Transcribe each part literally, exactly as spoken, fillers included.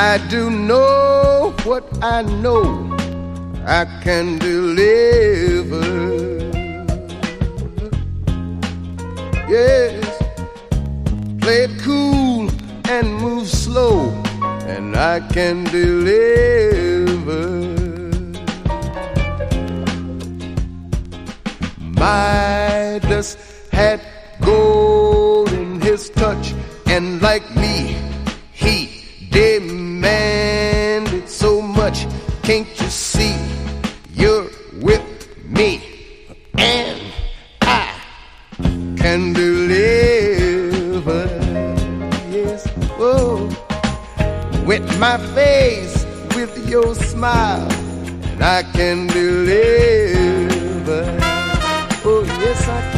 I do know what I know I can deliver. Yes, play it cool and move slow, and I can deliver. Midas had gold in his touch, and like me, he demanded so much. Can't you see you're with me, and I can deliver? Yes, oh, wet my face with your smile, and I can deliver. Oh, yes, I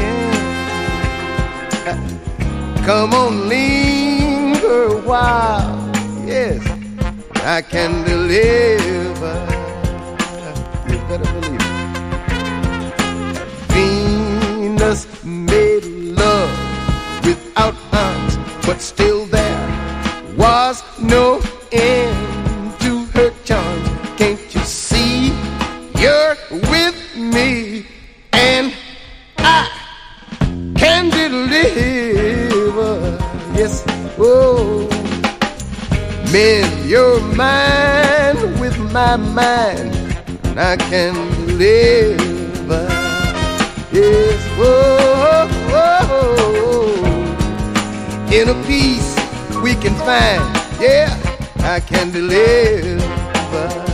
can. Come on, linger a while. Yes, I can deliver. You better believe it. Venus made love without arms, but still there was no end to her charms. Can't you see you're with me, and I can deliver? Yes, oh, mend your mind with my mind, and I can deliver. Yes, oh, oh, oh. Inner peace we can find. Yeah, I can deliver.